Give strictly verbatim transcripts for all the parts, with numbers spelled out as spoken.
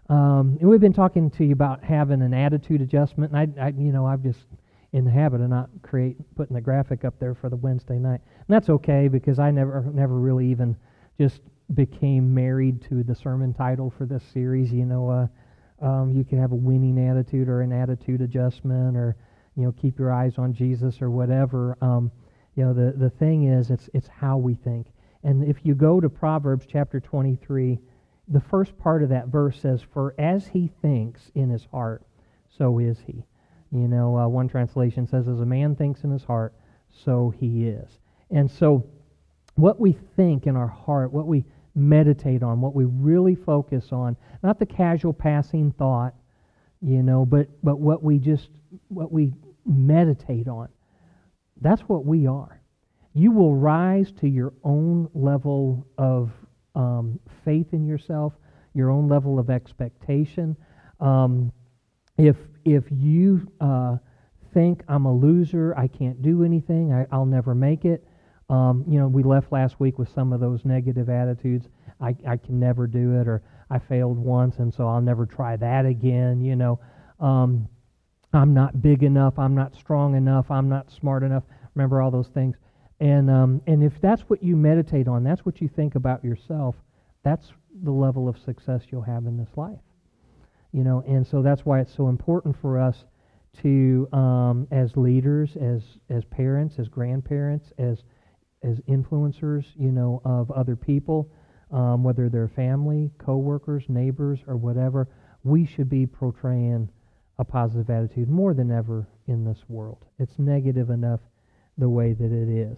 Um, and we've been talking to you about having an attitude adjustment, and I, I, you know, I'm just in the habit of not create putting the graphic up there for the Wednesday night, and that's okay because I never, never really even just became married to the sermon title for this series. You know, uh, um, you can have a winning attitude or an attitude adjustment, or you know, keep your eyes on Jesus or whatever. Um, you know, the the thing is, it's it's how we think. And if you go to Proverbs chapter twenty-three, the first part of that verse says, "For as he thinks in his heart, so is he." You know, uh, one translation says, "As a man thinks in his heart, so he is." And so, what we think in our heart, what we meditate on, what we really focus on, not the casual passing thought, you know, but but what we just what we meditate on, that's what we are. You will rise to your own level of um, faith in yourself, your own level of expectation. Um, if if you uh, think I'm a loser, I can't do anything, I, I'll never make it. Um, you know, we left last week with some of those negative attitudes. I, I can never do it, or I failed once, and so I'll never try that again. You know, um, I'm not big enough. I'm not strong enough. I'm not smart enough. Remember all those things. And um, and if that's what you meditate on, that's what you think about yourself, that's the level of success you'll have in this life. You know, and so that's why it's so important for us to, um, as leaders, as as parents, as grandparents, as as influencers, you know, of other people, um, whether they're family, co-workers, neighbors, or whatever, we should be portraying a positive attitude more than ever in this world. It's negative enough the way that it is.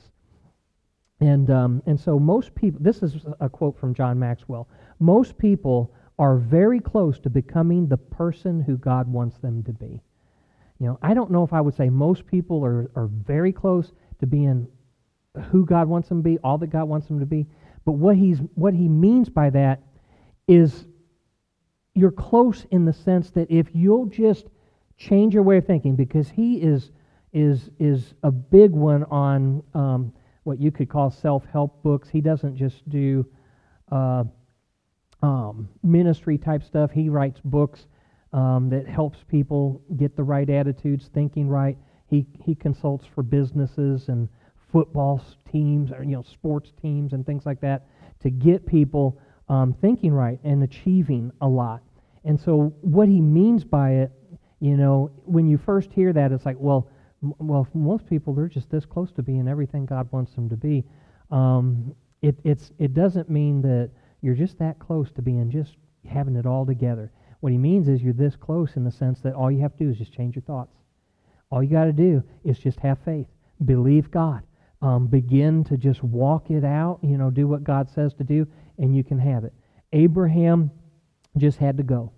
And um, and so most people, this is a quote from John Maxwell, most people are very close to becoming the person who God wants them to be. You know, I don't know if I would say most people are, are very close to being who God wants them to be, all that God wants them to be, but what he's what he means by that is you're close in the sense that if you'll just change your way of thinking, because he is is is a big one on um, what you could call self-help books. He doesn't just do uh, um, ministry type stuff. He writes books um, that helps people get the right attitudes, thinking right. He he consults for businesses and football teams, or you know, sports teams and things like that, to get people um, thinking right and achieving a lot. And so what he means by it, you know, when you first hear that, it's like, well, m- well, most people, they're just this close to being everything God wants them to be. Um, it it's it doesn't mean that you're just that close to being just having it all together. What he means is you're this close in the sense that all you have to do is just change your thoughts. All you got to do is just have faith, believe God. Um, begin to just walk it out, you know, do what God says to do, and you can have it. Abraham just had to go.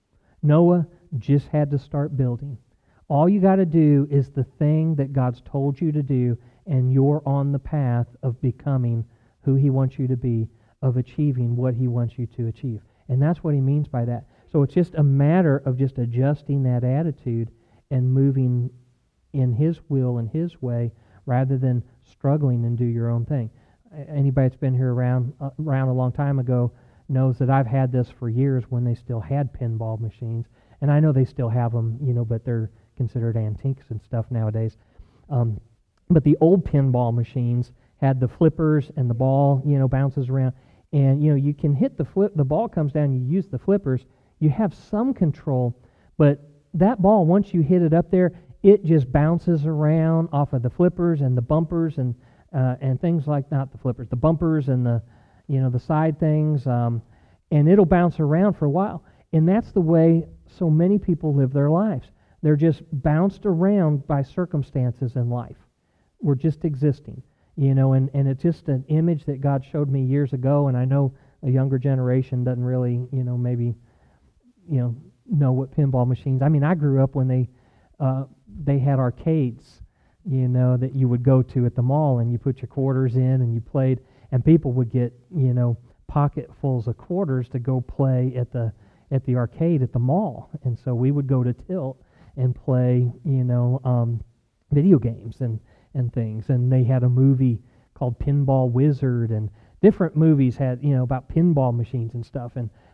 Noah just had to start building. All you got to do is the thing that God's told you to do, and you're on the path of becoming who he wants you to be, of achieving what he wants you to achieve. And that's what he means by that. So it's just a matter of just adjusting that attitude and moving in his will and his way, rather than struggling and do your own thing. Anybody that's been here around uh, around a long time ago knows that I've had this for years when they still had pinball machines, and I know they still have them, you know, but they're considered antiques and stuff nowadays. Um, but the old pinball machines had the flippers, and the ball, you know, bounces around, and you know, you can hit the flip, the ball comes down, you use the flippers, you have some control, but that ball, once you hit it up there, it just bounces around off of the flippers and the bumpers and uh, and things like, not the flippers, the bumpers and the, you know, the side things, um, and it'll bounce around for a while. And that's the way so many people live their lives. They're just bounced around by circumstances in life. We're just existing, you know, and, and it's just an image that God showed me years ago, and I know a younger generation doesn't really, you know, maybe, you know, know what pinball machines. I mean, I grew up when they uh, they had arcades, you know, that you would go to at the mall, and you put your quarters in and you played, and people would get, you know, pocketfuls of quarters to go play at the at the arcade at the mall. And so we would go to Tilt and play, you know, um, video games and, and things. And they had a movie called Pinball Wizard, and different movies had, you know, about pinball machines and stuff. And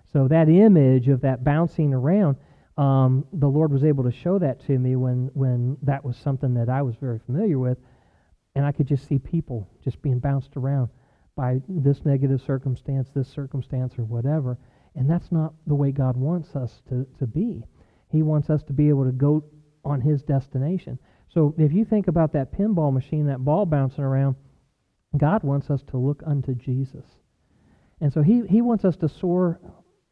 So that image of that bouncing around, um, the Lord was able to show that to me when, when that was something that I was very familiar with, and I could just see people just being bounced around by this negative circumstance, this circumstance, or whatever. And that's not the way God wants us to, to be. He wants us to be able to go on His destination. So if you think about that pinball machine, that ball bouncing around, God wants us to look unto Jesus. And so He, he wants us to soar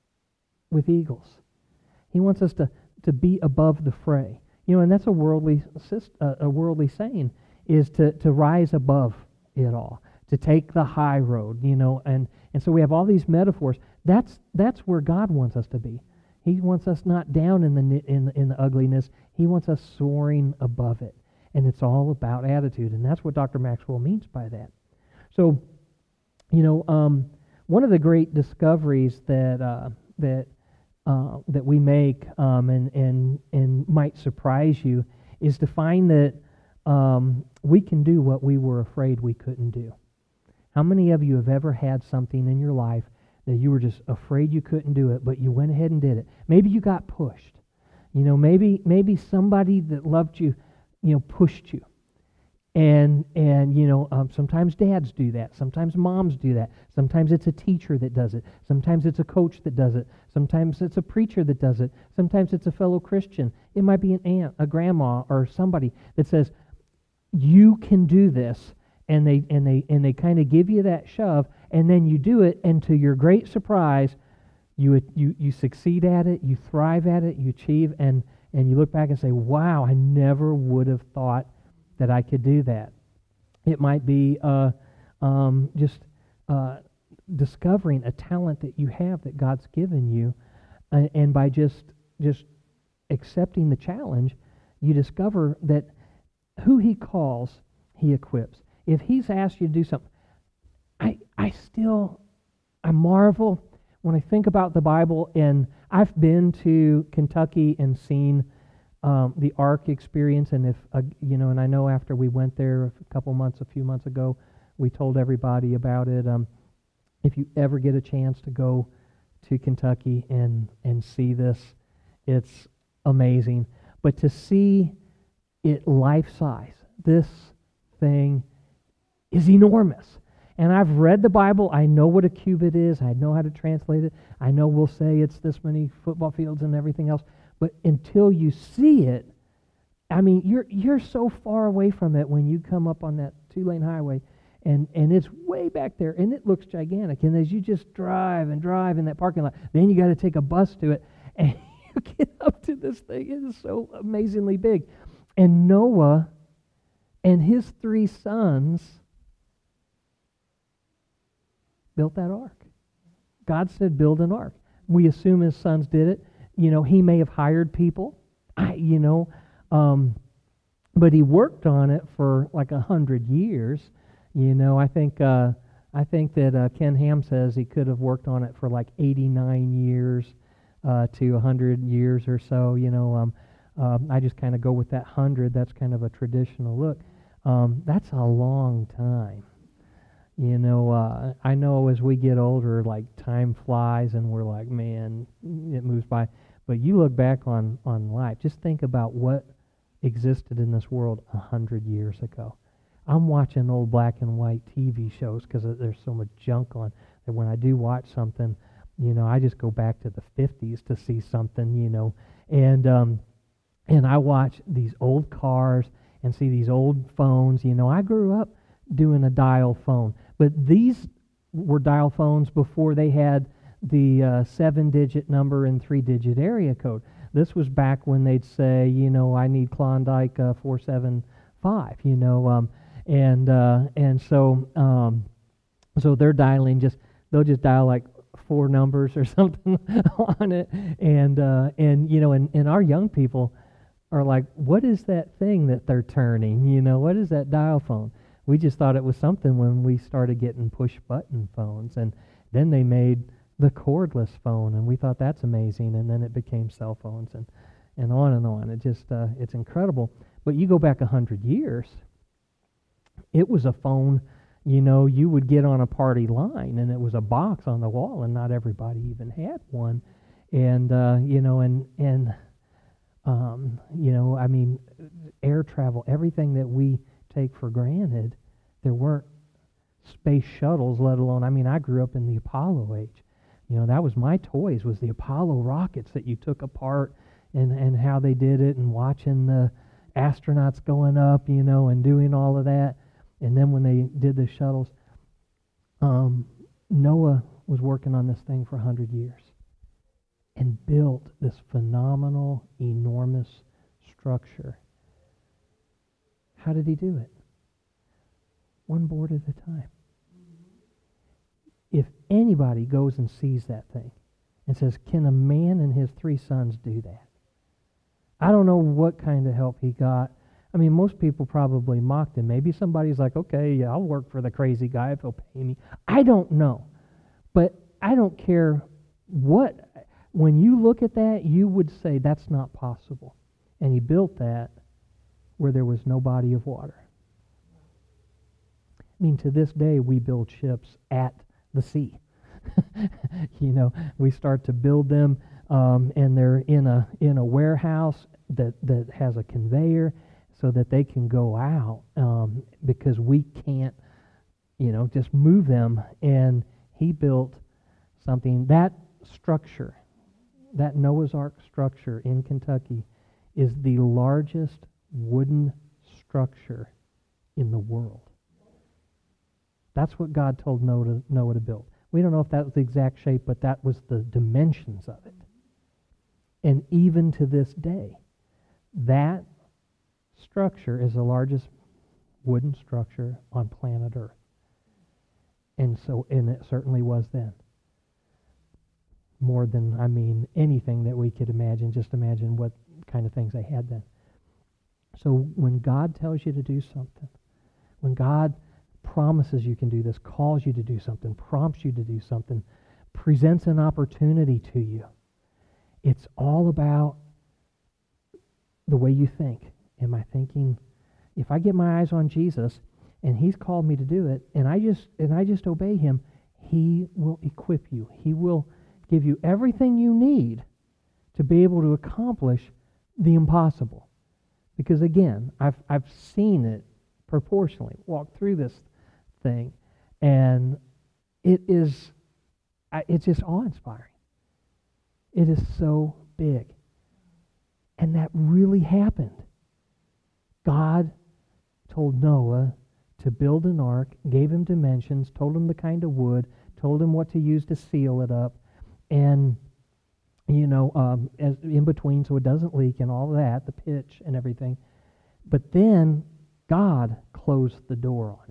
with eagles. He wants us to, to be above the fray. You know, and that's a worldly uh, a worldly saying, is to, to rise above it all, to take the high road, you know, and, and so we have all these metaphors. That's that's where God wants us to be. He wants us not down in the in the, in the ugliness. He wants us soaring above it, and it's all about attitude, and that's what Doctor Maxwell means by that. So, you know, um, one of the great discoveries that uh, that uh, that we make, um, and and and might surprise you, is to find that um, we can do what we were afraid we couldn't do. How many of you have ever had something in your life that you were just afraid you couldn't do it, but you went ahead and did it? Maybe you got pushed. You know, maybe maybe somebody that loved you, you know, pushed you. And, and you know, um, sometimes dads do that. Sometimes moms do that. Sometimes it's a teacher that does it. Sometimes it's a coach that does it. Sometimes it's a preacher that does it. Sometimes it's a fellow Christian. It might be an aunt, a grandma, or somebody that says, you can do this. And they and they and they kind of give you that shove, and then you do it, and to your great surprise, you you you succeed at it, you thrive at it, you achieve, and and you look back and say, wow, I never would have thought that I could do that. It might be uh, um, just uh, discovering a talent that you have that God's given you, uh, and by just just accepting the challenge, you discover that who He calls, He equips. If He's asked you to do something, I I still I marvel when I think about the Bible, and I've been to Kentucky and seen Um, the Ark experience, and if uh, you know, and I know after we went there a couple months, a few months ago, we told everybody about it. Um, if you ever get a chance to go to Kentucky and and see this, it's amazing. But to see it life size, this thing is enormous. And I've read the Bible. I know what a cubit is. I know how to translate it. I know we'll say it's this many football fields and everything else. But until you see it, I mean, you're you're so far away from it when you come up on that two-lane highway, and, and it's way back there, and it looks gigantic. And as you just drive and drive in that parking lot, then you got to take a bus to it, and you get up to this thing. It is so amazingly big. And Noah and his three sons built that ark. God said, build an ark. We assume his sons did it. You know, he may have hired people, I, you know, um, but he worked on it for like a hundred years. You know, I think uh, I think that uh, Ken Ham says he could have worked on it for like eighty-nine years uh, to a hundred years or so. You know, um, uh, I just kind of go with that hundred. That's kind of a traditional look. Um, that's a long time. You know, uh, I know as we get older, like time flies, and we're like, man, it moves by. But you look back on, on life, just think about what existed in this world a hundred years ago. I'm watching old black and white T V shows because there's so much junk on that when I do watch something, you know, I just go back to the fifties to see something, you know, and um, and I watch these old cars and see these old phones. You know, I grew up doing a dial phone, but these were dial phones before they had the uh, seven-digit number and three-digit area code. This was back when they'd say, you know, I need Klondike uh, four seven five, you know, um, and uh, and so um, so they're dialing just they'll just dial like four numbers or something on it, and uh, and you know, and, and our young people are like, what is that thing that they're turning? You know, what is that dial phone? We just thought it was something when we started getting push-button phones, and then they made the cordless phone, and we thought that's amazing, and then it became cell phones, and, and on and on. It just uh, it's incredible. But you go back a hundred years, it was a phone You know, you would get on a party line, and it was a box on the wall, and not everybody even had one. And, uh, you know, and, and um, you know, I mean, air travel, everything that we take for granted, there weren't space shuttles, let alone, I mean, I grew up in the Apollo age. You know, that was my toys, was the Apollo rockets that you took apart and, and how they did it, and watching the astronauts going up, you know, and doing all of that. And then when they did the shuttles, um, Noah was working on this thing for one hundred years and built this phenomenal, enormous structure. How did he do it? One board at a time. If anybody goes and sees that thing and says, can a man and his three sons do that? I don't know what kind of help he got. I mean, most people probably mocked him. Maybe somebody's like, okay, yeah, I'll work for the crazy guy if he'll pay me. I don't know. But I don't care what. When you look at that, you would say that's not possible. And he built that where there was no body of water. I mean, to this day, we build ships at the sea. You know, we start to build them, um, and they're in a in a warehouse that, that has a conveyor so that they can go out, um, because we can't, you know, just move them. And he built something, that structure, that Noah's Ark structure in Kentucky is the largest wooden structure in the world. That's what God told Noah to, Noah to build. We don't know if that was the exact shape, but that was the dimensions of it. And even to this day, that structure is the largest wooden structure on planet Earth. And so, and it certainly was then. More than, I mean, anything that we could imagine. Just imagine what kind of things they had then. So when God tells you to do something, when God promises you can do this, calls you to do something, prompts you to do something, presents an opportunity to you, it's all about the way you think. Am I thinking, if I get my eyes on Jesus and he's called me to do it, and I just and I just obey him, he will equip you. He will give you everything you need to be able to accomplish the impossible. Because again, I've I've seen it proportionally, walk through this thing, and it is it's just awe-inspiring. It is so big. And that really happened. God told Noah to build an ark, gave him dimensions, told him the kind of wood, told him what to use to seal it up, and, you know, um, as in between so it doesn't leak and all that, the pitch and everything. But then God closed the door on it.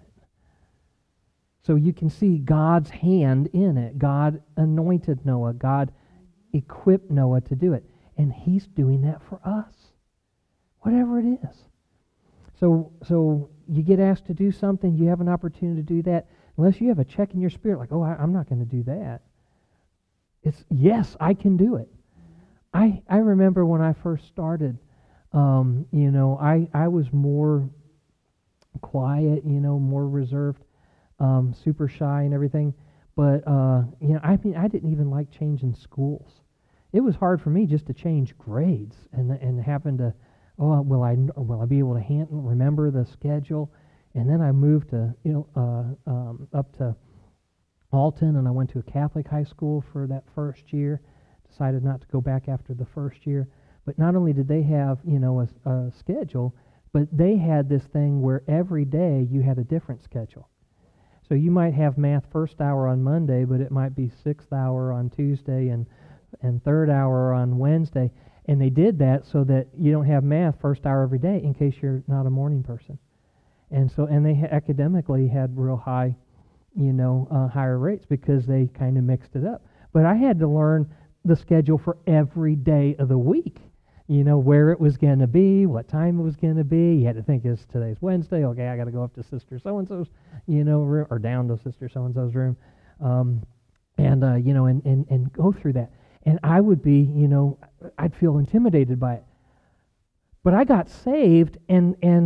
So you can see God's hand in it. God anointed Noah. God equipped Noah to do it. And he's doing that for us, whatever it is. So so you get asked to do something, you have an opportunity to do that, unless you have a check in your spirit, like, oh, I, I'm not going to do that. It's, yes, I can do it. I I remember when I first started, um, you know, I, I was more quiet, you know, more reserved, um, super shy and everything. But, uh, you know, I mean, I didn't even like changing schools. It was hard for me just to change grades and and having to, oh, will I will I be able to handle, remember the schedule? And then I moved to, you know, uh, um, up to Alton, and I went to a Catholic high school for that first year. Decided not to go back after the first year. But not only did they have, you know, a, a schedule, but they had this thing where every day you had a different schedule. So you might have math first hour on Monday, but it might be sixth hour on Tuesday and and third hour on Wednesday. And they did that so that you don't have math first hour every day in case you're not a morning person. And so, and they ha- academically had real high, you know, uh, higher rates because they kind of mixed it up. But I had to learn the schedule for every day of the week. You know, where it was going to be, what time it was going to be. You had to think, is today's Wednesday? Okay, I got to go up to Sister So-and-so's, you know, room, or down to Sister So-and-so's room. Um, and, uh, you know, and, and, and go through that. And I would be, you know, I'd feel intimidated by it. But I got saved, and, and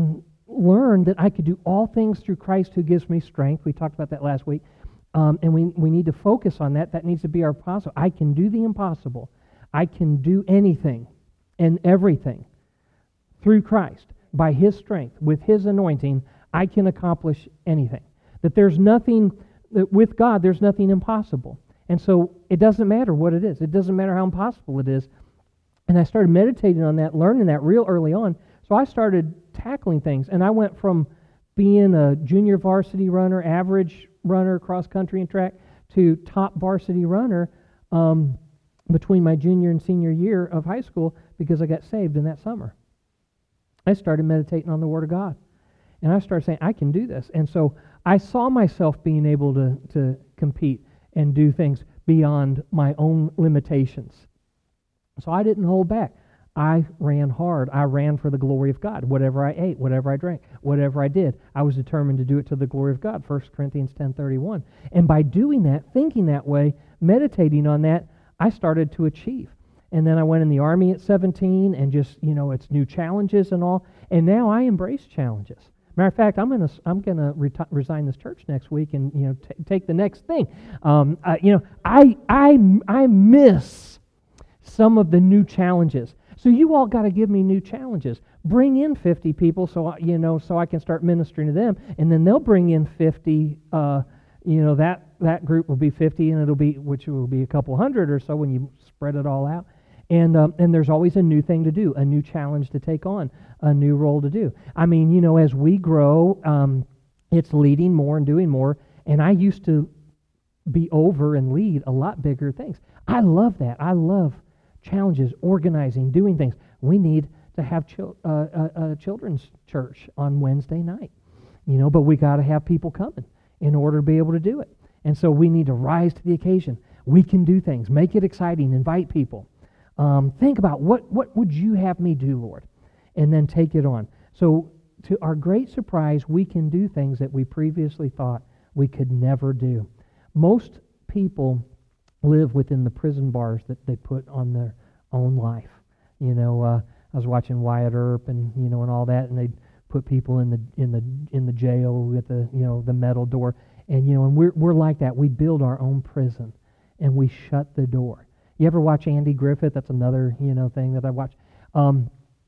learned that I could do all things through Christ who gives me strength. We talked about that last week. Um, and we, we need to focus on that. That needs to be our apostle. I can do the impossible. I can do anything and everything through Christ. By His strength, with His anointing, I can accomplish anything. That there's nothing, that with God, there's nothing impossible. And so it doesn't matter what it is. It doesn't matter how impossible it is. And I started meditating on that, learning that real early on. So I started tackling things. And I went from being a junior varsity runner, average runner, cross country and track, to top varsity runner um, between my junior and senior year of high school because I got saved in that summer. I started meditating on the Word of God. And I started saying, I can do this. And so I saw myself being able to, to compete and do things beyond my own limitations. So I didn't hold back. I ran hard. I ran for the glory of God. Whatever I ate, whatever I drank, whatever I did, I was determined to do it to the glory of God. First Corinthians ten thirty-one. And by doing that, thinking that way, meditating on that, I started to achieve. And then I went in the Army at seventeen, and just, you know, it's new challenges and all. And now I embrace challenges. Matter of fact, I'm gonna I'm gonna reti- resign this church next week, and you know t- take the next thing. Um, uh, you know, I I I miss some of the new challenges. So you all got to give me new challenges. Bring in fifty people, so I, you know, so I can start ministering to them, and then they'll bring in fifty. Uh, you know, that that group will be fifty, and it'll be which will be a couple hundred or so when you spread it all out. And um, and there's always a new thing to do, a new challenge to take on, a new role to do. I mean, you know, as we grow, um, it's leading more and doing more. And I used to be over and lead a lot bigger things. I love that. I love challenges, organizing, doing things. We need to have chil- uh, a, a children's church on Wednesday night, you know, but we got to have people coming in order to be able to do it. And so we need to rise to the occasion. We can do things. Make it exciting. Invite people. Um, think about what, what would you have me do, Lord? And then take it on. So to our great surprise, we can do things that we previously thought we could never do. Most people live within the prison bars that they put on their own life. You know, uh, I was watching Wyatt Earp and you know and all that, and they'd put people in the in the in the jail with the you know the metal door, and you know, and we're we're like that. We build our own prison, and we shut the door. You ever watch Andy Griffith? That's another you know thing that I watch. Um,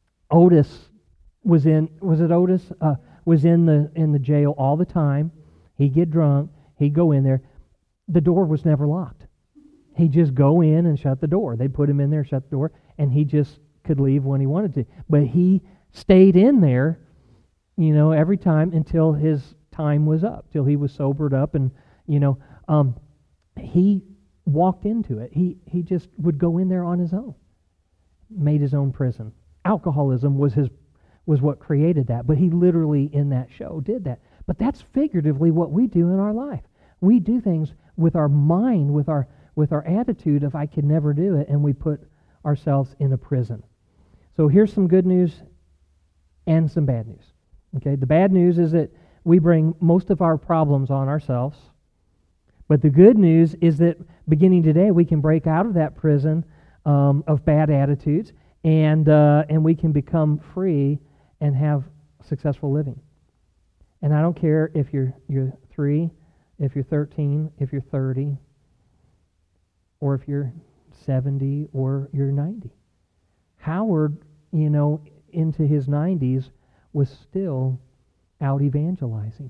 Otis was in was it Otis uh, was in the in the jail all the time. He'd get drunk. He'd go in there. The door was never locked. He'd just go in and shut the door. They'd put him in there, shut the door, and he just could leave when he wanted to. But he stayed in there, you know, every time until his time was up, till he was sobered up, and you know, um, he walked into it. He he just would go in there on his own, made his own prison. Alcoholism was his was what created that, but he literally in that show did that. But that's figuratively what we do in our life. We do things with our mind, with our with our attitude of I could never do it, and we put ourselves in a prison. So here's some good news and some bad news. Okay, the bad news is that we bring most of our problems on ourselves. But the good news is that beginning today, we can break out of that prison um, of bad attitudes, and uh, and we can become free and have successful living. And I don't care if you're you're three, if you're thirteen, if you're thirty, or if you're seventy or you're ninety. Howard, you know, into his nineties, was still out evangelizing.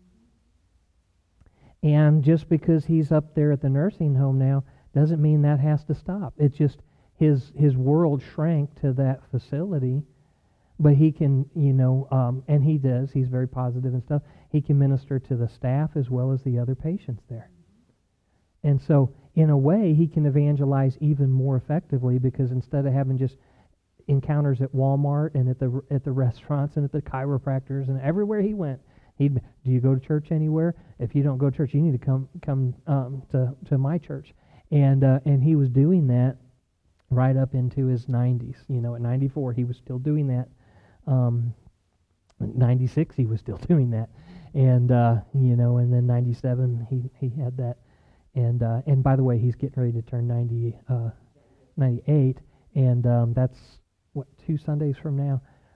And just because he's up there at the nursing home now doesn't mean that has to stop. It's just his his world shrank to that facility, but he can, you know, um, and he does, he's very positive and stuff, he can minister to the staff as well as the other patients there. And so, in a way, he can evangelize even more effectively because instead of having just encounters at Walmart and at the at the restaurants and at the chiropractors and everywhere he went, he'd, do you go to church anywhere? If you don't go to church, you need to come come um, to to my church. And uh, and he was doing that right up into his nineties. You know, at ninety-four, he was still doing that. Um, ninety-six, he was still doing that. And uh, you know, and then ninety-seven, he he had that. And uh, and by the way, he's getting ready to turn ninety, uh, ninety-eight, and um, that's what two Sundays from now.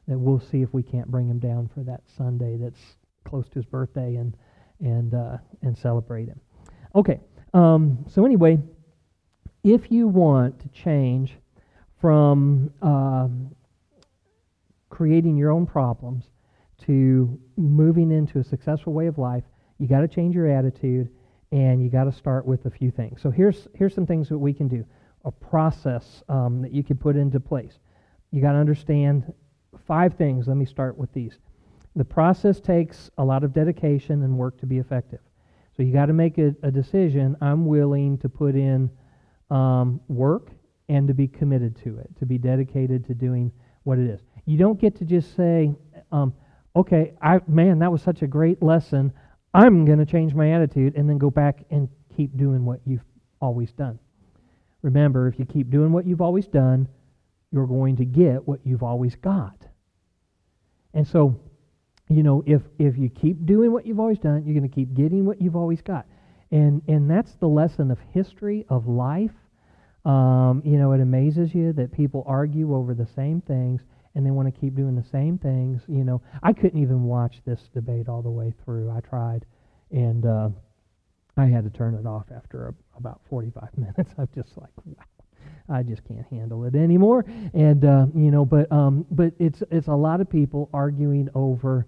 that we'll see if we can't bring him down for that Sunday that's close to his birthday and and uh, and celebrate him. Okay, um, so anyway, if you want to change from um, creating your own problems to moving into a successful way of life, you got to change your attitude, and you got to start with a few things. So here's here's some things that we can do, a process um, that you can put into place. You got to understand five things. Let me start with these. The process takes a lot of dedication and work to be effective. So you got to make a, a decision. I'm willing to put in um, work and to be committed to it, to be dedicated to doing what it is. You don't get to just say, um, okay, I man, that was such a great lesson. I'm going to change my attitude, and then go back and keep doing what you've always done. Remember, if you keep doing what you've always done, you're going to get what you've always got. And so, you know, if if you keep doing what you've always done, you're going to keep getting what you've always got. And and that's the lesson of history, of life. Um, you know, it amazes you that people argue over the same things, and they want to keep doing the same things. You know, I couldn't even watch this debate all the way through. I tried, and uh, I had to turn it off after a, about forty-five minutes. I'm just like, wow. I just can't handle it anymore, and uh, you know, but um, but it's it's a lot of people arguing over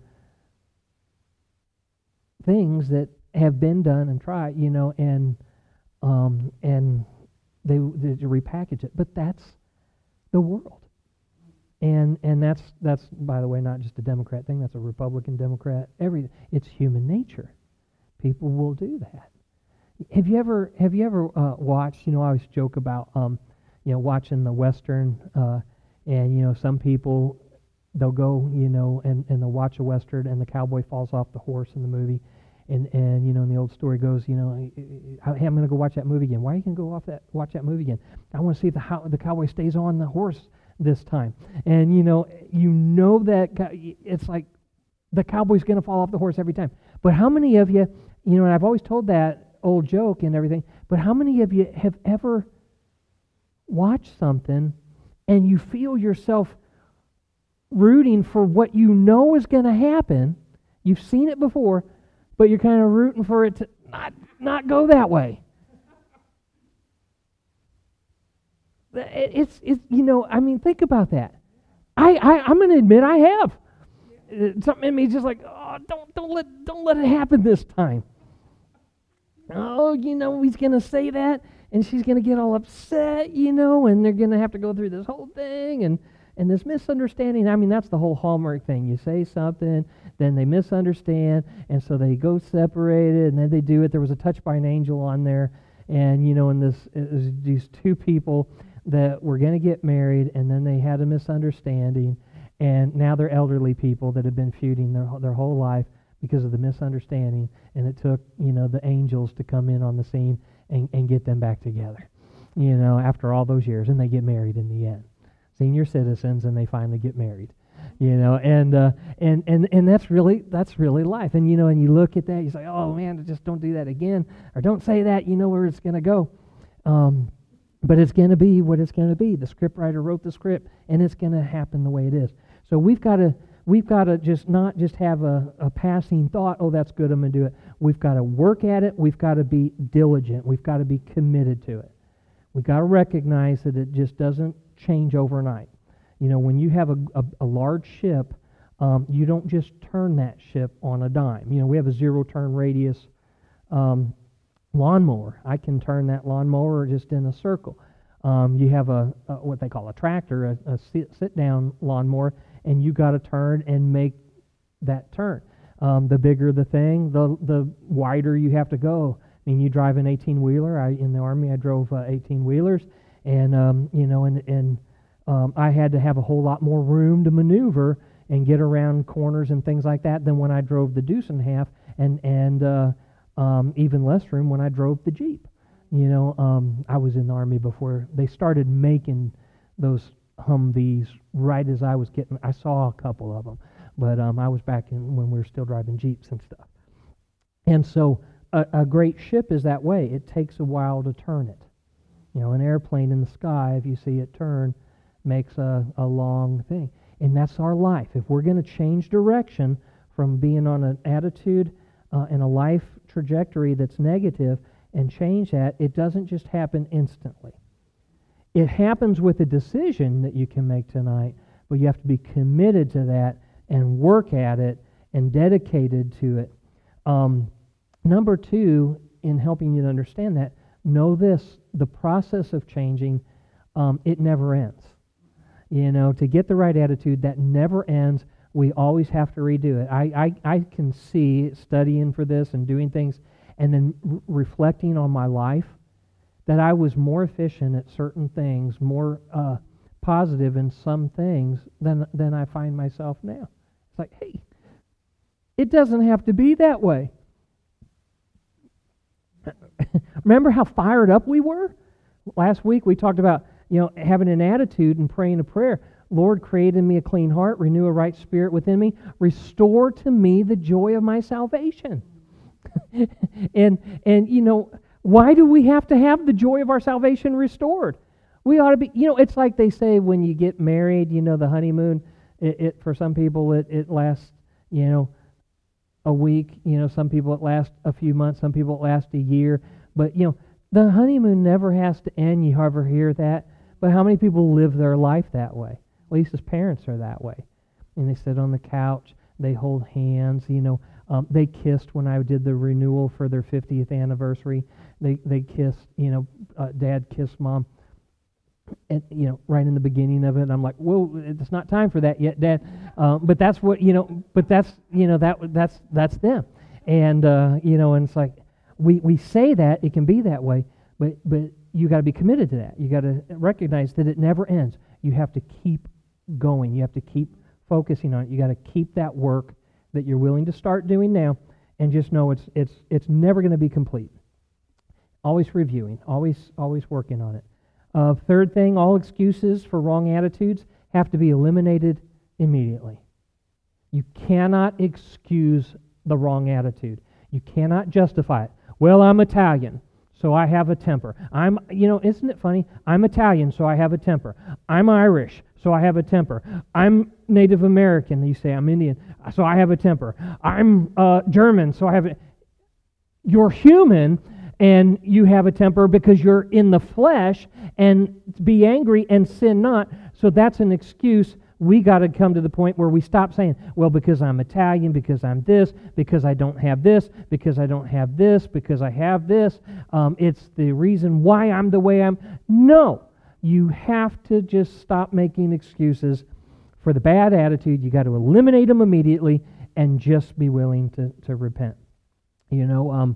things that have been done and tried, you know, and um, and they, they repackage it, but that's the world, and and that's that's by the way not just a Democrat thing. That's a Republican, Democrat. Every it's human nature. People will do that. Have you ever have you ever uh, watched? You know, I always joke about. Um, You know, watching the Western, uh, and, you know, some people, they'll go, you know, and, and they'll watch a Western, and the cowboy falls off the horse in the movie. And, and you know, and the old story goes, you know, hey, I'm going to go watch that movie again. Why are you going to go off that watch that movie again? I want to see if the, how, the cowboy stays on the horse this time. And, you know, you know that it's like the cowboy's going to fall off the horse every time. But how many of you, you know, and I've always told that old joke and everything, but how many of you have ever watch something and you feel yourself rooting for what you know is going to happen? You've seen it before, but you're kind of rooting for it to not not go that way. It's it's you know, I mean, think about that. I, I I'm going to admit I have. Something in me is just like, oh, don't don't let don't let it happen this time. Oh, you know, he's going to say that, and she's going to get all upset, you know, and they're going to have to go through this whole thing, and, and this misunderstanding. I mean, that's the whole Hallmark thing. You say something, then they misunderstand, and so they go separated, and then they do it. There was a Touched by an Angel on there, and, you know, and this it was these two people that were going to get married, and then they had a misunderstanding, and now they're elderly people that have been feuding their their whole life because of the misunderstanding, and it took, you know, the angels to come in on the scene and, and get them back together, you know, after all those years, and they get married in the end. Senior citizens, and they finally get married, you know, and uh, and and and that's really that's really life. And you know, and you look at that, you say, oh man, just don't do that again, or don't say that. You know where it's going to go, um, but it's going to be what it's going to be. The scriptwriter wrote the script, and it's going to happen the way it is. So we've got to. We've got to just not just have a, a passing thought, oh, that's good, I'm going to do it. We've got to work at it. We've got to be diligent. We've got to be committed to it. We've got to recognize that it just doesn't change overnight. You know, when you have a, a, a large ship, um, you don't just turn that ship on a dime. You know, we have a zero-turn radius um, lawnmower. I can turn that lawnmower just in a circle. Um, you have a, a what they call a tractor, a, a sit, sit-down lawnmower, and you got to turn and make that turn. Um, the bigger the thing, the the wider you have to go. I mean, you drive an eighteen-wheeler. I in the Army, I drove uh, eighteen-wheelers, and um, you know, and and um, I had to have a whole lot more room to maneuver and get around corners and things like that than when I drove the deuce and a half, and and uh, um, even less room when I drove the Jeep. You know, um, I was in the Army before they started making those Humvees right as I was getting, I saw a couple of them, but um, I was back in when we were still driving Jeeps and stuff. And so a, a great ship is that way. It takes a while to turn it. You know, an airplane in the sky, if you see it turn, makes a, a long thing. And that's our life. If we're going to change direction from being on an attitude uh, and a life trajectory that's negative and change that, it doesn't just happen instantly. It happens with a decision that you can make tonight, but you have to be committed to that and work at it and dedicated to it. Um, number two, in helping you to understand that, know this, the process of changing, um, it never ends. You know, to get the right attitude, that never ends. We always have to redo it. I, I, I can see studying for this and doing things and then re- reflecting on my life that I was more efficient at certain things, more uh, positive in some things than than I find myself now. It's like, hey, it doesn't have to be that way. Remember how fired up we were? Last week we talked about, you know, having an attitude and praying a prayer. Lord, create in me a clean heart, renew a right spirit within me, restore to me the joy of my salvation. and and you know, why do we have to have the joy of our salvation restored? We ought to be, you know, it's like they say when you get married, you know, the honeymoon, it, it for some people it, it lasts, you know, a week, you know, some people it lasts a few months, some people it lasts a year, but, you know, the honeymoon never has to end. You ever hear that? But how many people live their life that way? Lisa's parents are that way. And they sit on the couch, they hold hands, you know, um, they kissed when I did the renewal for their fiftieth anniversary. They they kissed, you know, uh, Dad kissed Mom, and you know, right in the beginning of it. And I'm like, whoa, it's not time for that yet, Dad. Um, but that's what you know. But that's you know that that's that's them, and uh, you know, and it's like we we say that it can be that way, but but you got to be committed to that. You got to recognize that it never ends. You have to keep going. You have to keep focusing on it. You got to keep that work that you're willing to start doing now, and just know it's it's it's never going to be complete. Always reviewing, always always working on it. Uh, third thing, all excuses for wrong attitudes have to be eliminated immediately. You cannot excuse the wrong attitude. You cannot justify it. Well, I'm Italian, so I have a temper. I'm, you know, isn't it funny? I'm Italian, so I have a temper. I'm Irish, so I have a temper. I'm Native American, you say. I'm Indian, so I have a temper. I'm uh, German, so I have a... You're human, and you have a temper because you're in the flesh, and be angry and sin not. So that's an excuse. We got to come to the point where we stop saying, well, because I'm Italian, because I'm this, because I don't have this, because I don't have this, because I have this. Um, it's the reason why I'm the way I'm. No. You have to just stop making excuses for the bad attitude. You got to eliminate them immediately and just be willing to, to repent. You know, um,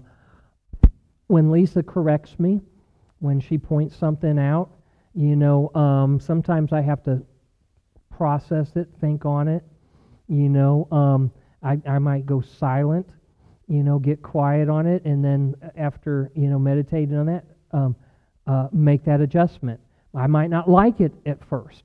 when Lisa corrects me, when she points something out, you know, um, sometimes I have to process it, think on it. You know, um, I, I might go silent, you know, get quiet on it, and then after, you know, meditating on that, um, uh, make that adjustment. I might not like it at first,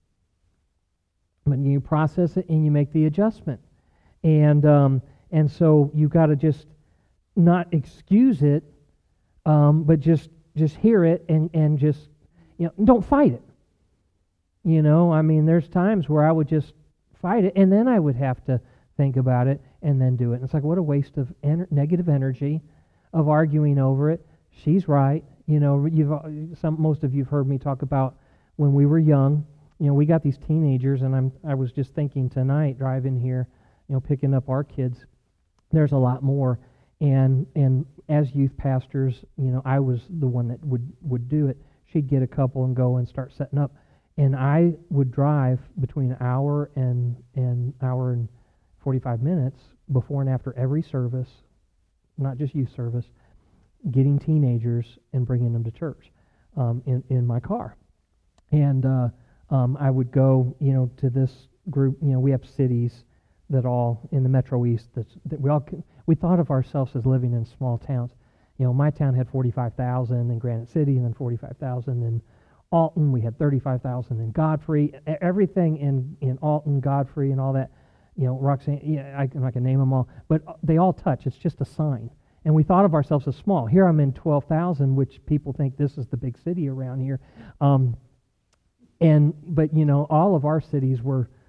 but you process it and you make the adjustment. And um, and so you got to just not excuse it, um, but just just hear it and, and just, you know, don't fight it. You know, I mean, there's times where I would just fight it, and then I would have to think about it and then do it. And it's like, what a waste of ener- negative energy of arguing over it. She's right. You know, you've some most of you've heard me talk about when we were young. You know, we got these teenagers, and I'm I was just thinking tonight driving here, you know, picking up our kids. There's a lot more, and and as youth pastors, you know, I was the one that would would do it. She'd get a couple and go and start setting up, and I would drive between an hour and an hour and forty-five minutes before and after every service, not just youth service, getting teenagers and bringing them to church um, in in my car, and uh, um, I would go, you know, to this group. You know, we have cities that all in the Metro East that's, that we all we thought of ourselves as living in small towns. You know, my town had forty-five thousand in Granite City, and then forty-five thousand in Alton. We had thirty-five thousand in Godfrey. Everything in in Alton, Godfrey, and all that. You know, Roxanne. Yeah, I, I'm not gonna name them all, but they all touch. It's just a sign. And we thought of ourselves as small. Here I'm in twelve thousand, which people think this is the big city around here. Um, and but you know, all of our cities were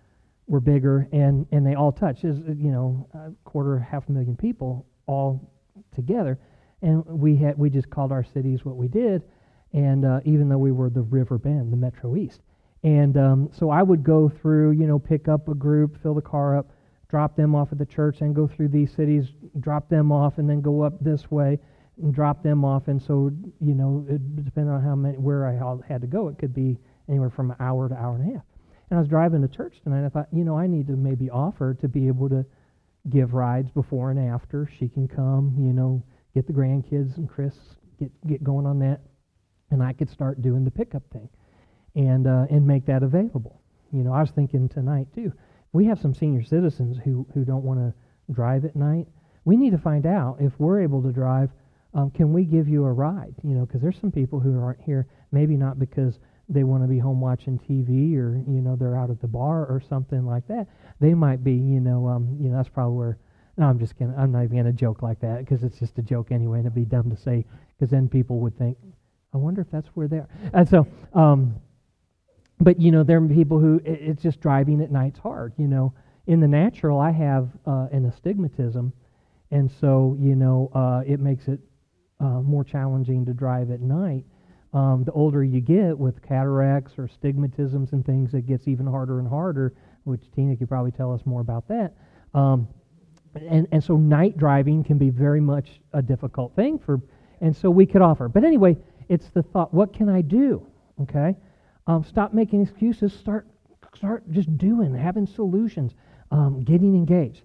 were bigger, and, and they all touched. There's, you know, a quarter, half a million people all together, and we had we just called our cities what we did, and uh, even though we were the River Bend, the Metro East, and um, so I would go through, you know, pick up a group, fill the car up, drop them off at the church, and go through these cities, drop them off, and then go up this way and drop them off. And so, you know, it depending on how many, where I had to go, it could be anywhere from an hour to hour and a half. And I was driving to church tonight, I thought, you know, I need to maybe offer to be able to give rides before and after. She can come, you know, get the grandkids and Chris, get get going on that, and I could start doing the pickup thing and uh, and make that available. You know, I was thinking tonight, too, we have some senior citizens who, who don't want to drive at night. We need to find out if we're able to drive, um, can we give you a ride? You know, because there's some people who aren't here, maybe not because they want to be home watching T V or, you know, they're out at the bar or something like that. They might be, you know, um, you know, that's probably where, no, I'm just going to, I'm not even going to joke like that because it's just a joke anyway, and it'd be dumb to say, because then people would think, I wonder if that's where they are. And so, um, but, you know, there are people who, it, it's just driving at night's hard, you know. In the natural, I have uh, an astigmatism, and so, you know, uh, it makes it uh, more challenging to drive at night. Um, the older you get with cataracts or stigmatisms and things, it gets even harder and harder, which Tina could probably tell us more about that. Um, and, and so night driving can be very much a difficult thing for, and so we could offer. But anyway, it's the thought, what can I do? Okay? Um, stop making excuses, start start just doing, having solutions, um, getting engaged.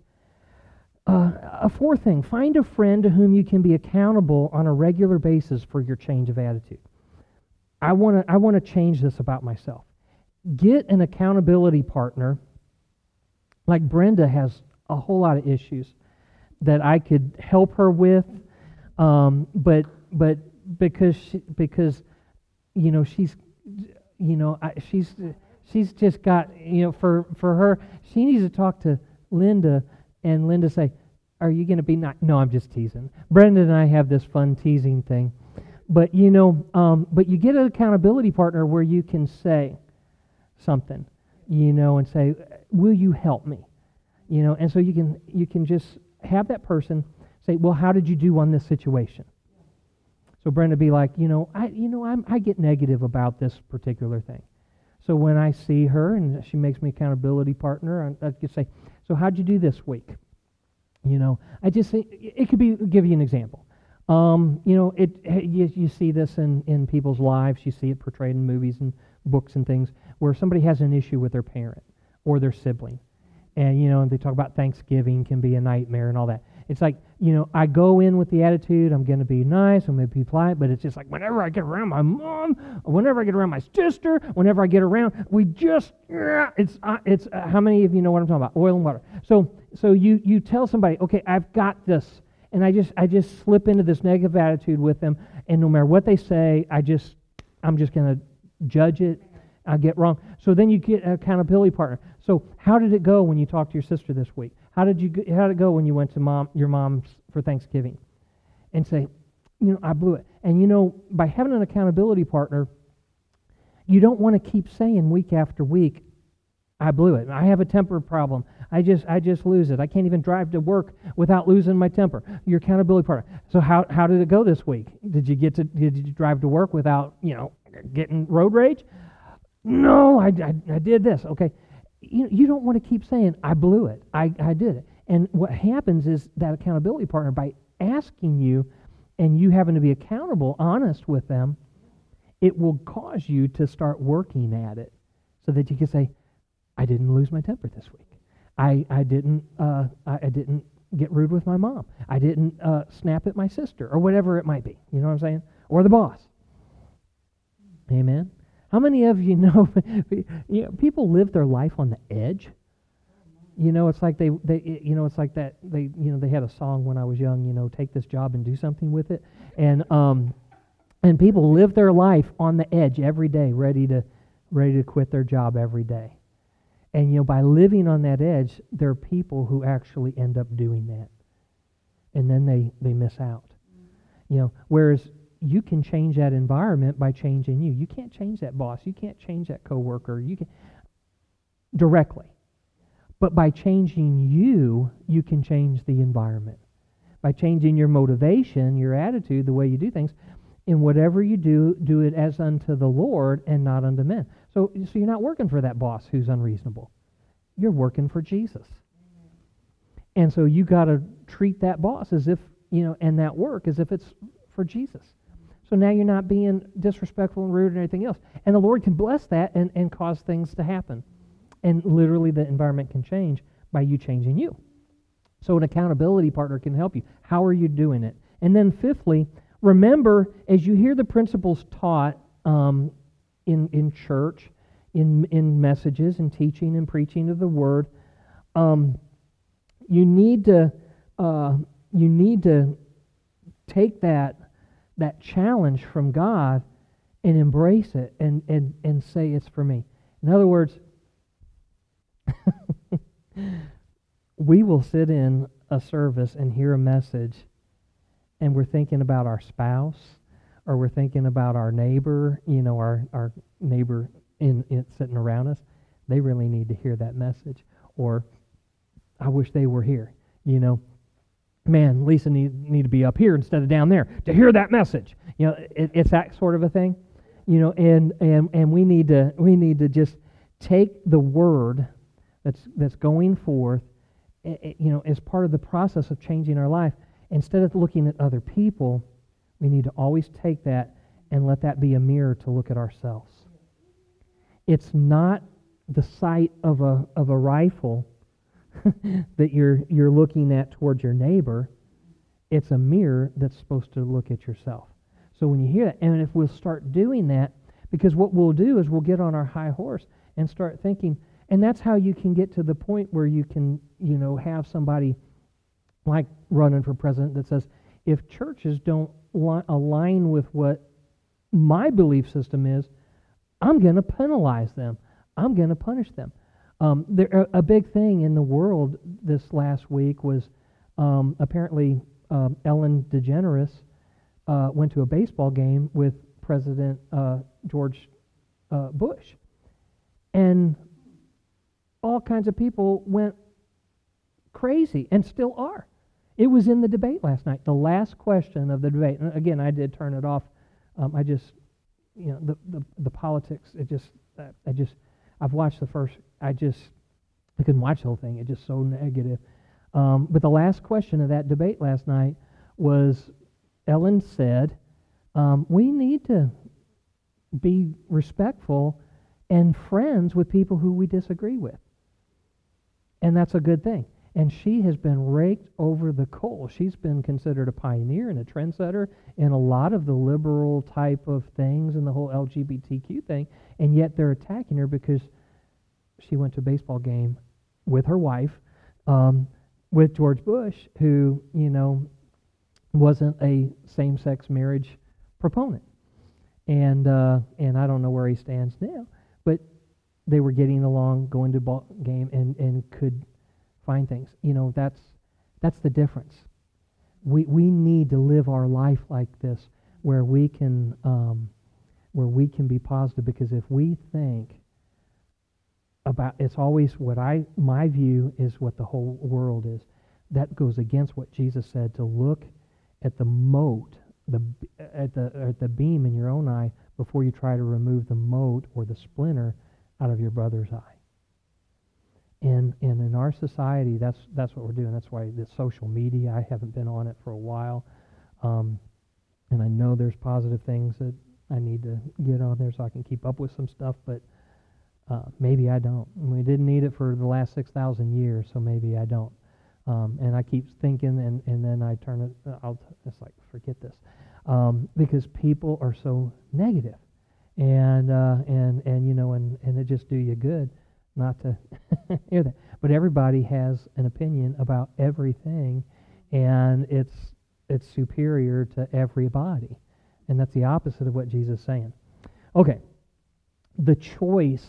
Uh, a fourth thing, find a friend to whom you can be accountable on a regular basis for your change of attitude. I want to I want to change this about myself. Get an accountability partner. Like Brenda has a whole lot of issues that I could help her with, um, but but because she, because you know she's you know I, she's she's just got you know for for her she needs to talk to Linda, and Linda say, "Are you going to be not?" No, I'm just teasing. Brenda and I have this fun teasing thing. But you know, um, but you get an accountability partner where you can say something, you know, and say, "Will you help me?" You know, and so you can you can just have that person say, "Well, how did you do on this situation?" So Brenda be like, you know, I you know I'm, I get negative about this particular thing. So when I see her and she makes me accountability partner, I, I could say, "So how'd you do this week?" You know, I just say it could be give you an example. Um, you know, it you, you see this in, in people's lives. You see it portrayed in movies and books and things where somebody has an issue with their parent or their sibling. And, you know, they talk about Thanksgiving can be a nightmare and all that. It's like, you know, I go in with the attitude, I'm going to be nice, I'm going to be polite, but it's just like whenever I get around my mom, whenever I get around my sister, whenever I get around, we just, it's, uh, it's uh, how many of you know what I'm talking about? Oil and water. So, so you, you tell somebody, okay, I've got this. And I just I just slip into this negative attitude with them, and no matter what they say, I just I'm just going to judge it. I get wrong. So then you get an accountability partner. So how did it go when you talked to your sister this week? How did you how did it go when you went to mom your mom's for Thanksgiving? And say, you know, I blew it. And you know, by having an accountability partner, you don't want to keep saying week after week, I blew it. I have a temper problem. I just I just lose it. I can't even drive to work without losing my temper. Your accountability partner. So how how did it go this week? Did you get to did you drive to work without, you know, getting road rage? No, I, I, I did this. Okay. You you don't want to keep saying I blew it. I, I did it. And what happens is that accountability partner, by asking you and you having to be accountable, honest with them, it will cause you to start working at it so that you can say, I didn't lose my temper this week. I, I didn't uh, I, I didn't get rude with my mom. I didn't uh, snap at my sister, or whatever it might be. You know what I'm saying? Or the boss. Amen. How many of you know, you know people live their life on the edge? You know, it's like they, they you know, it's like that they you know they had a song when I was young. You know, take this job and do something with it, and um, and people live their life on the edge every day, ready to ready to quit their job every day. And, you know, by living on that edge, there are people who actually end up doing that. And then they, they miss out. You know, whereas you can change that environment by changing you. You can't change that boss. You can't change that coworker. You can directly. But by changing you, you can change the environment. By changing your motivation, your attitude, the way you do things, in whatever you do, do it as unto the Lord and not unto men. So, so you're not working for that boss who's unreasonable. You're working for Jesus. And so you got to treat that boss as if, you know, and that work as if it's for Jesus. So now you're not being disrespectful and rude and anything else. And the Lord can bless that and, and cause things to happen. And literally the environment can change by you changing you. So an accountability partner can help you. How are you doing it? And then fifthly, remember, as you hear the principles taught um, in, in church, in, in messages and teaching and preaching of the Word, um, you need to uh, you need to take that that challenge from God and embrace it and, and, and say it's for me. In other words, we will sit in a service and hear a message and we're thinking about our spouse or we're thinking about our neighbor, you know, our, our neighbor in, in sitting around us. They really need to hear that message. Or, I wish they were here, you know. Man, Lisa need, need to be up here instead of down there to hear that message. You know, it, it's that sort of a thing, you know. And, and and we need to we need to just take the word that's that's going forth, you know, as part of the process of changing our life. Instead of looking at other people, we need to always take that and let that be a mirror to look at ourselves. It's not the sight of a of a rifle that you're you're looking at towards your neighbor. It's a mirror that's supposed to look at yourself. So when you hear that, and if we'll start doing that, because what we'll do is we'll get on our high horse and start thinking, and that's how you can get to the point where you can, you know, have somebody like running for president that says, if churches don't li- align with what my belief system is, I'm going to penalize them. I'm going to punish them. Um, there, a big thing in the world this last week was um, apparently um, Ellen DeGeneres uh, went to a baseball game with President uh, George uh, Bush. And all kinds of people went crazy and still are. It was in the debate last night, the last question of the debate. And again, I did turn it off. Um, I just, you know, the, the, the politics, it just, I just, I've watched the first, I just, I couldn't watch the whole thing. It's just so negative. Um, but the last question of that debate last night was, Ellen said, um, we need to be respectful and friends with people who we disagree with. And that's a good thing. And she has been raked over the coals. She's been considered a pioneer and a trendsetter in a lot of the liberal type of things and the whole L G B T Q thing, and yet they're attacking her because she went to a baseball game with her wife, um, with George Bush, who, you know, wasn't a same-sex marriage proponent. And uh, and I don't know where he stands now, but they were getting along, going to ball game, and, and could find things. You know, that's that's the difference. We we need to live our life like this, where we can um, where we can be positive. Because if we think about, it's always what I my view is what the whole world is. That goes against what Jesus said, to look at the mote, the at the at the beam in your own eye before you try to remove the mote or the splinter out of your brother's eye. And and in our society, that's that's what we're doing. That's why the social media, I haven't been on it for a while. Um, and I know there's positive things that I need to get on there so I can keep up with some stuff, but uh, maybe I don't. We didn't need it for the last six thousand years, so maybe I don't. Um, and I keep thinking, and, and then I turn it, I'll, it's like, forget this. Um, because people are so negative. And, uh, and, and you know, and, and it just do you good not to hear that. But everybody has an opinion about everything, and it's it's superior to everybody. And that's the opposite of what Jesus is saying. Okay, the choice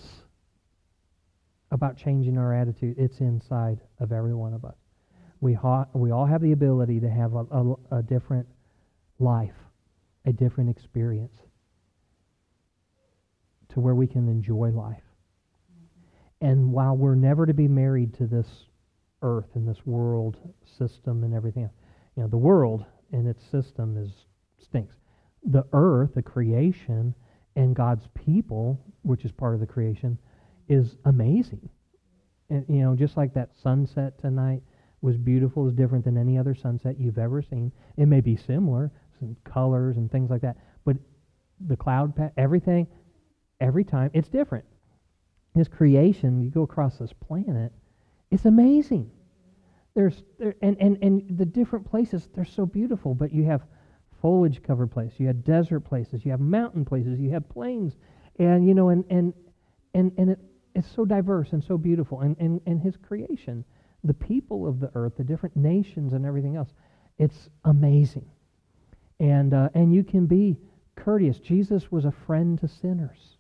about changing our attitude, it's inside of every one of us. We, ha- we all have the ability to have a, a, a different life, a different experience, to where we can enjoy life. And while we're never to be married to this earth and this world system and everything else, you know, the world and its system is stinks. The earth, the creation, and God's people, which is part of the creation, is amazing. And, you know, just like that sunset tonight was beautiful, is different than any other sunset you've ever seen. It may be similar, some colors and things like that, but the cloud, pa- everything, every time, it's different. This creation, you go across this planet, it's amazing. There's there, and, and, and the different places, they're so beautiful, but you have foliage-covered places, you have desert places, you have mountain places, you have plains, and, you know, and, and, and, and it, it's so diverse and so beautiful. And, and, and his creation, the people of the earth, the different nations and everything else, it's amazing. And uh, and you can be courteous. Jesus was a friend to sinners.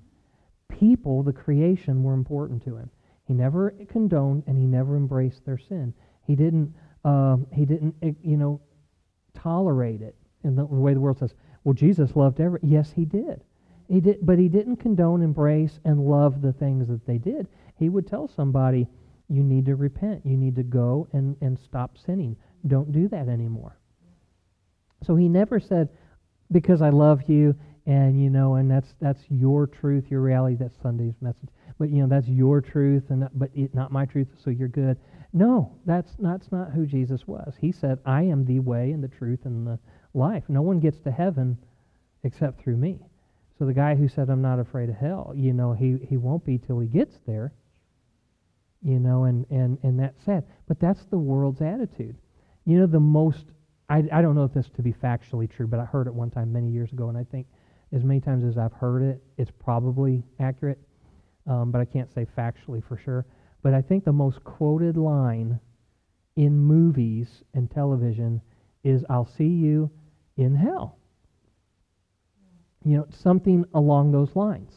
People, the creation, were important to him. He never condoned and he never embraced their sin. He didn't, um, he didn't, you know, tolerate it in the way the world says. Well, Jesus loved every. Yes, he did. He did, but he didn't condone, embrace, and love the things that they did. He would tell somebody, "You need to repent. You need to go and and stop sinning. Don't do that anymore." So he never said, "Because I love you." And, you know, and that's that's your truth, your reality. That's Sunday's message. But, you know, that's your truth, and that, but it, not my truth, so you're good. No, that's, that's not who Jesus was. He said, "I am the way and the truth and the life. No one gets to heaven except through me." So the guy who said, "I'm not afraid of hell," you know, he, he won't be till he gets there. You know, and, and, and that's sad. But that's the world's attitude. You know, the most, I, I don't know if this to be factually true, but I heard it one time many years ago, and I think as many times as I've heard it, it's probably accurate, um, but I can't say factually for sure. But I think the most quoted line in movies and television is, "I'll see you in hell." You know, something along those lines.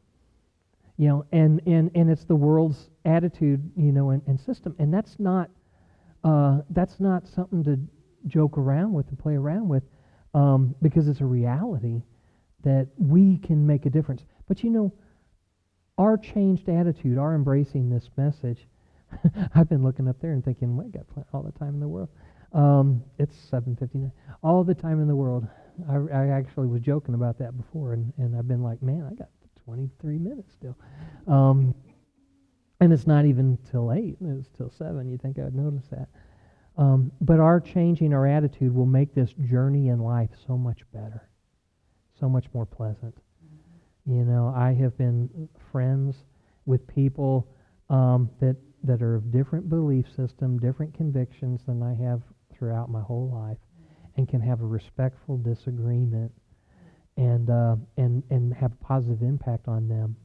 You know, and, and, and it's the world's attitude, you know, and, and system. And that's not uh, that's not something to joke around with and play around with, um, because it's a reality that we can make a difference. But, you know, our changed attitude, our embracing this message, I've been looking up there and thinking, well, I got all the time in the world. Um, it's seven fifty-nine. All the time in the world. I, I actually was joking about that before, and, and I've been like, man, I got twenty-three minutes still. Um, and it's not even till eight. It's till seven. You'd think I would notice that. Um, but our changing our attitude will make this journey in life so much better, so much more pleasant. You know, I have been friends with people um, that that are of different belief system, different convictions than I have throughout my whole life, and can have a respectful disagreement and uh, and and have a positive impact on them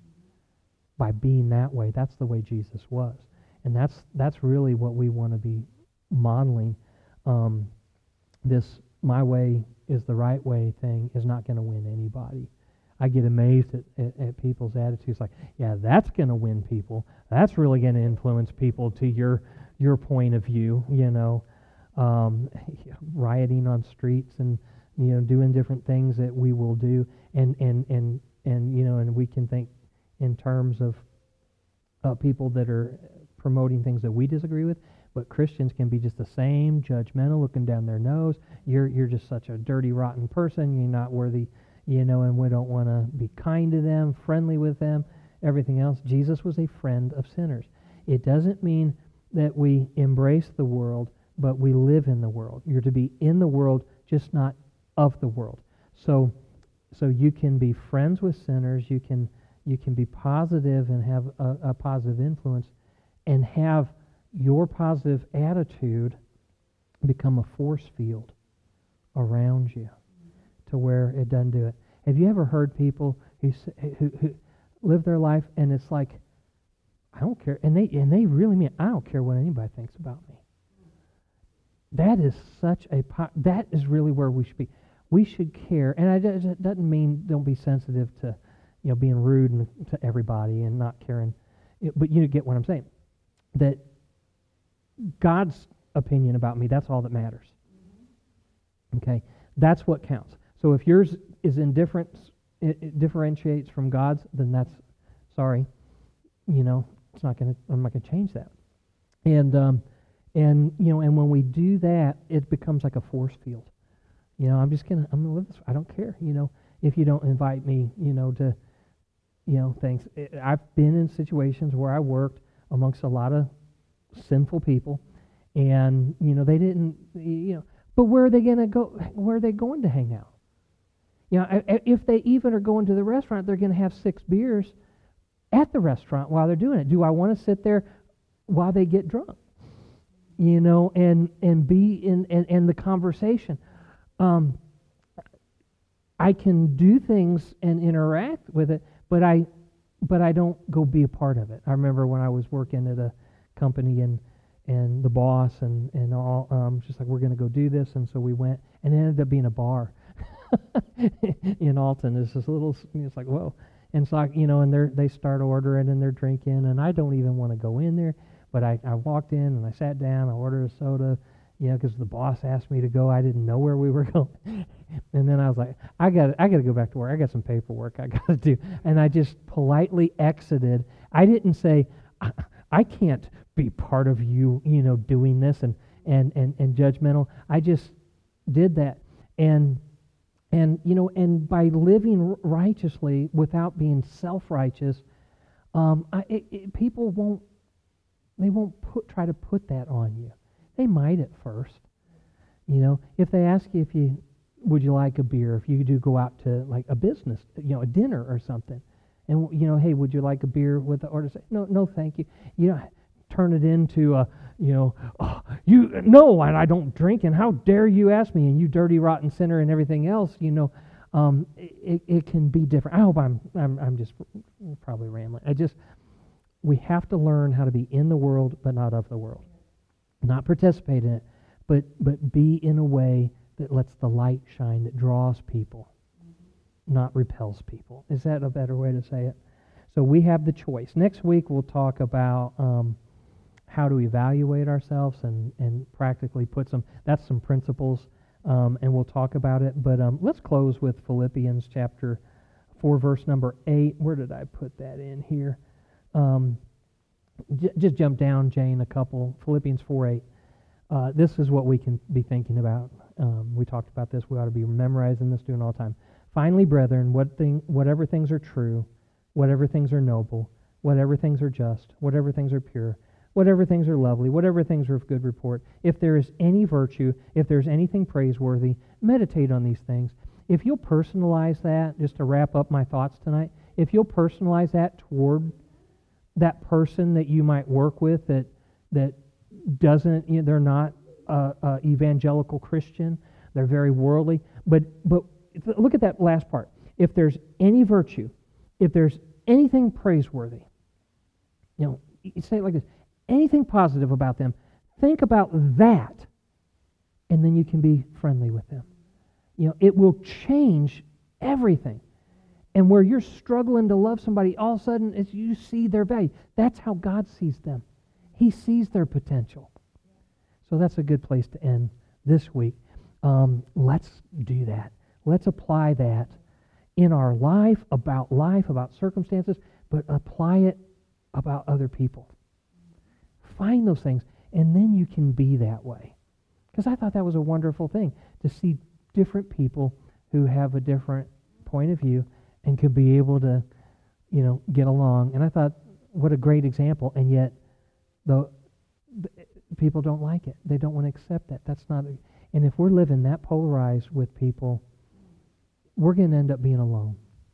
by being that way. That's the way Jesus was, and that's that's really what we want to be modeling. Um, this "my way is the right way" thing is not going to win anybody. I get amazed at, at, at people's attitudes like, yeah, that's going to win people. That's really going to influence people to your your point of view, you know. Um, rioting on streets and, you know, doing different things that we will do. And, and, and, and you know, and we can think in terms of uh, people that are promoting things that we disagree with. But Christians can be just the same, judgmental, looking down their nose. You're you're just such a dirty, rotten person. You're not worthy, you know, and we don't want to be kind to them, friendly with them, everything else. Jesus was a friend of sinners. It doesn't mean that we embrace the world, but we live in the world. You're to be in the world, just not of the world. So so you can be friends with sinners. You can you can be positive and have a, a positive influence, and have your positive attitude become a force field around you to where it doesn't do it. Have you ever heard people who, who, who live their life and it's like, I don't care, and they and they really mean, I don't care what anybody thinks about me. That is such a, that is really where we should be. We should care, and it doesn't mean don't be sensitive to, you know, being rude and, to everybody and not caring, but you get what I'm saying. That God's opinion about me, that's all that matters. Okay? That's what counts. So if yours is indifferent, it, it differentiates from God's, then that's, sorry, you know, It's not going to. I'm not going to change that. And um, and you know, and when we do that, it becomes like a force field. You know, I'm just gonna. I'm gonna live this. I don't care. You know, if you don't invite me, you know, to, you know, things. I've been in situations where I worked amongst a lot of sinful people, and you know, they didn't. You know, but where are they going to go? Where are they going to hang out? You know, if they even are going to the restaurant, they're going to have six beers at the restaurant while they're doing it. Do I want to sit there while they get drunk? You know, and and be in in, in the conversation. Um, I can do things and interact with it, but I but I don't go be a part of it. I remember when I was working at a company and and the boss and and all um, just like, we're going to go do this, and so we went, and it ended up being a bar in Alton. It's this little. It's like, whoa. And so, I, you know, and they they start ordering and they're drinking, and I don't even want to go in there. But I, I walked in and I sat down. I ordered a soda, you know, because the boss asked me to go. I didn't know where we were going, and then I was like, I got I got to go back to work. I got some paperwork I got to do, and I just politely exited. I didn't say, I, I can't be part of you, you know, doing this and and and and judgmental. I just did that, and. And, you know, and by living righteously without being self-righteous, um, I, it, it, people won't, they won't put try to put that on you. They might at first. You know, if they ask you if you, would you like a beer, if you do go out to like a business, you know, a dinner or something, and, you know, hey, would you like a beer with the order? Say, no, no, thank you. You know, turn it into a, you know, oh, you, no, and I don't drink, and how dare you ask me, and you dirty, rotten sinner, and everything else, you know, um, it, it can be different. I hope I'm, I'm, I'm just probably rambling. I just, we have to learn how to be in the world, but not of the world. Not participate in it, but, but be in a way that lets the light shine, that draws people, not repels people. Is that a better way to say it? So we have the choice. Next week we'll talk about um, how to evaluate ourselves and, and practically put some, that's some principles, um, and we'll talk about it. But um, let's close with Philippians chapter four, verse number eight. Where did I put that in here? Um, j- just jump down, Jane, a couple. Philippians four eight. Uh, this is what we can be thinking about. Um, we talked about this. We ought to be memorizing this, doing all the time. Finally, brethren, what thing, whatever things are true, whatever things are noble, whatever things are just, whatever things are pure, whatever things are lovely, whatever things are of good report, if there is any virtue, if there's anything praiseworthy, meditate on these things. If you'll personalize that, just to wrap up my thoughts tonight, if you'll personalize that toward that person that you might work with that that doesn't, you know, they're not a, a evangelical Christian, they're very worldly, but but look at that last part. If there's any virtue, if there's anything praiseworthy, you know, you say it like this, anything positive about them, think about that, and then you can be friendly with them. You know, it will change everything. And where you're struggling to love somebody, all of a sudden, as you see their value, that's how God sees them. He sees their potential. So that's a good place to end this week. Um, let's do that. Let's apply that in our life, about life, about circumstances, but apply it about other people. Find those things, and then you can be that way. Because I thought that was a wonderful thing, to see different people who have a different point of view and could be able to, you know, get along. And I thought, what a great example, and yet the, the people don't like it. They don't want to accept that. That's not, a, and if we're living that polarized with people, we're going to end up being alone.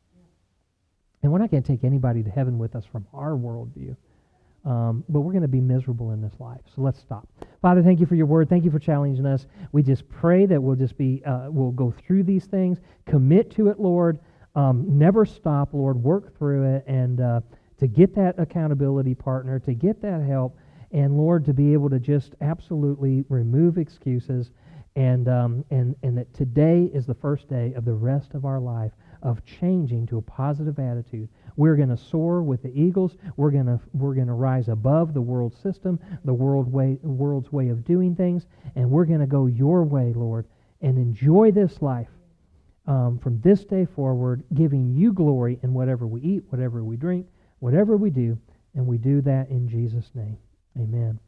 And we're not going to take anybody to heaven with us from our worldview. Um, but we're going to be miserable in this life. So let's stop. Father, thank you for your word. Thank you for challenging us. We just pray that we'll just be, uh, we'll go through these things, commit to it, Lord. Um, never stop, Lord. Work through it, and uh, to get that accountability partner, to get that help, and Lord, to be able to just absolutely remove excuses, and um, and and that today is the first day of the rest of our life of changing to a positive attitude. We're going to soar with the eagles. We're going to we're going to rise above the world system, the world way, world's way of doing things, and we're going to go your way, Lord, and enjoy this life um, from this day forward, giving you glory in whatever we eat, whatever we drink, whatever we do. And we do that in Jesus' name. Amen.